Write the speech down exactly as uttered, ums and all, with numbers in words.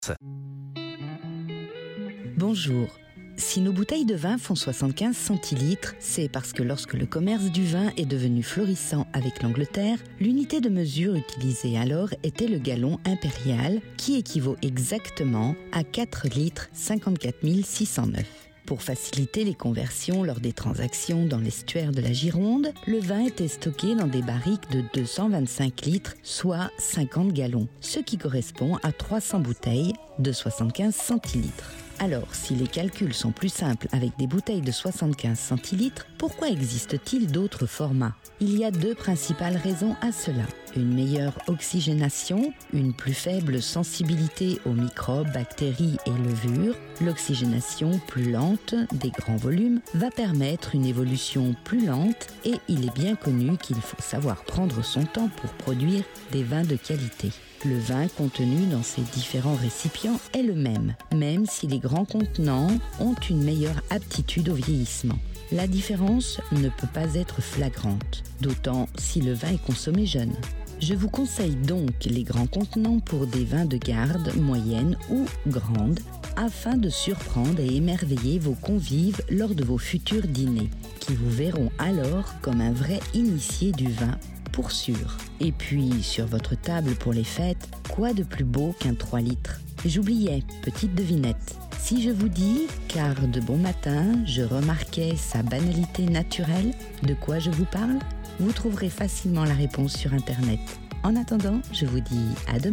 Bonjour. Si nos bouteilles de vin font soixante-quinze centilitres, c'est parce que lorsque le commerce du vin est devenu florissant avec l'Angleterre, l'unité de mesure utilisée alors était le gallon impérial, qui équivaut exactement à quatre litres cinquante-quatre mille six cent neuf. Pour faciliter les conversions lors des transactions dans l'estuaire de la Gironde, le vin était stocké dans des barriques de deux cent vingt-cinq litres, soit cinquante gallons, ce qui correspond à trois cents bouteilles de soixante-quinze centilitres. Alors, si les calculs sont plus simples avec des bouteilles de soixante-quinze centilitres, pourquoi existe-t-il d'autres formats ? Il y a deux principales raisons à cela. Une meilleure oxygénation, une plus faible sensibilité aux microbes, bactéries et levures. L'oxygénation plus lente des grands volumes va permettre une évolution plus lente et il est bien connu qu'il faut savoir prendre son temps pour produire des vins de qualité. Le vin contenu dans ces différents récipients est le même, même si les grands contenants ont une meilleure aptitude au vieillissement. La différence ne peut pas être flagrante, d'autant si le vin est consommé jeune. Je vous conseille donc les grands contenants pour des vins de garde moyenne ou grande, afin de surprendre et émerveiller vos convives lors de vos futurs dîners, qui vous verront alors comme un vrai initié du vin, pour sûr. Et puis, sur votre table pour les fêtes, quoi de plus beau qu'un trois litres ? J'oubliais, petite devinette. Si je vous dis, car de bon matin, je remarquais sa banalité naturelle, de quoi je vous parle ? Vous trouverez facilement la réponse sur Internet. En attendant, je vous dis à demain.